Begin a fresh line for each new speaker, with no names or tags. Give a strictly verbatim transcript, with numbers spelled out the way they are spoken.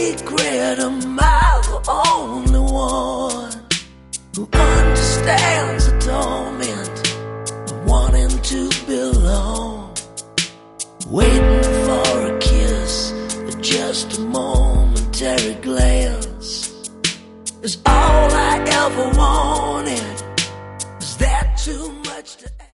secret. Am I the only one who understands the torment of wanting to belong? Waiting for a kiss, or just a momentary glance, is all I ever wanted. Is that too much to ask?